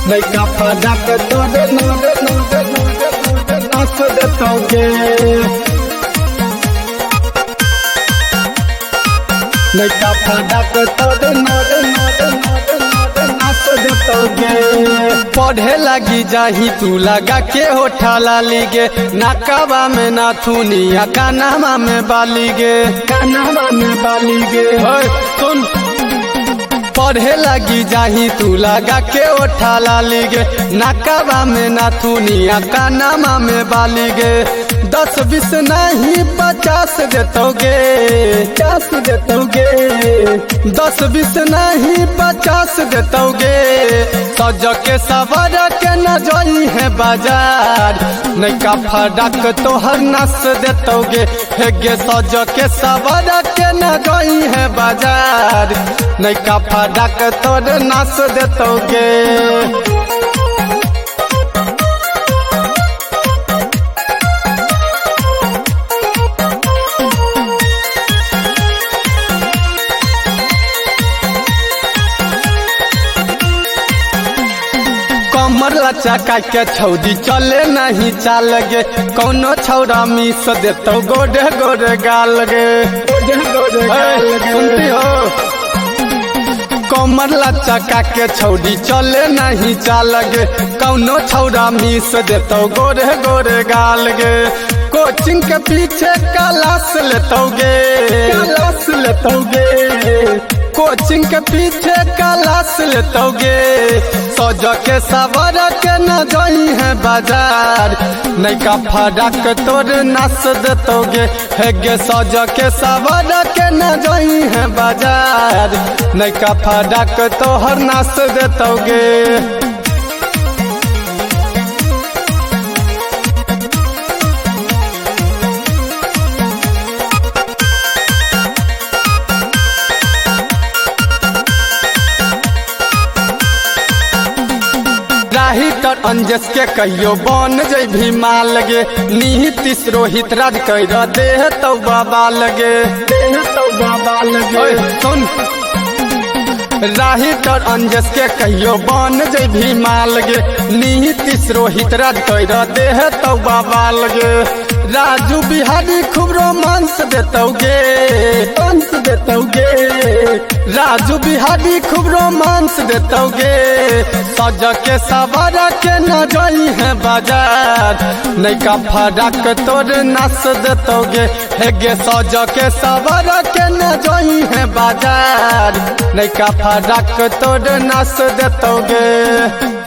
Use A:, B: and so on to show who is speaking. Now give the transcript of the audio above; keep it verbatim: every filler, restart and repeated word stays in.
A: लइका फड़क तोरे नोरे नोरे नोरे नोरे नाच देतोगे। लइका फड़क तोरे नोरे नोरे नोरे नोरे नाच देतोगे।
B: पढ़े लगी जाही तू लगा के होठा लाली गे, नाकाबा में नाथुनिया कानामा में बाली गे,
A: कानावा में बाली गे।
B: ओए सुन पढ़े लगी जाही तू लगा के ओठा लाली गे, नाकाबा में नाथुनिया कानामा में बाली गे। दस बीस नहीं पचास देतोगे,
A: पचास देतोगे।
B: दस बीस नहीं पचास देतोगे। सज के सवर के न जोई है बाजार, नैका फड़क तोहर नस देतोगे। हेगे सज के सवर के न जोई है बाजार, नैका फड़क तोर नस देतोगे। कमर लचका के छौदी चले नहीं चाल गे, कौनो छौरा मिस देतो गोडे गोडे गाल गे।
A: गोडे गोडे गाल गे।
B: सुनती हो कमर लचका के छौदी चले नहीं चाल गे, कौनो छौरा मिस देतो गोरे गोरे गाल गे। कोचिंग के पीछे क्लास लेतोगे,
A: क्लास लेतोगे।
B: कोचिंग के पीछे क्लास लेतोगे। सज के सवर के न जोई है बाजार, नैका फड़क तोर नस देतोगे। हेगे सज के सवर के न जोई है बाजार, नैका फड़क तोहर नस देतोगे। राहिटर अंजस के कहियो बन जैभी माल गे, नीतीश रोहित राज कर देह तो बाबा लगे,
A: देह तो बाबा लगे।
B: सुन राहिटर अंजस के कहियो बन जैभी माल गे, नीतीश रोहित राज कर देह तो बाबा लगे। राजू बिहारी खूब रोमांस देतोगे,
A: रोमांस देतोगे।
B: राजू बिहारी खूब रोमांस देतोगे। सज के सवर के न जोई है बाजार, नैका फड़क तोर नस देतोगे। हेगे सज के सवर के न जोई है बाजार, नैका फड़क तोर नस देतोगे।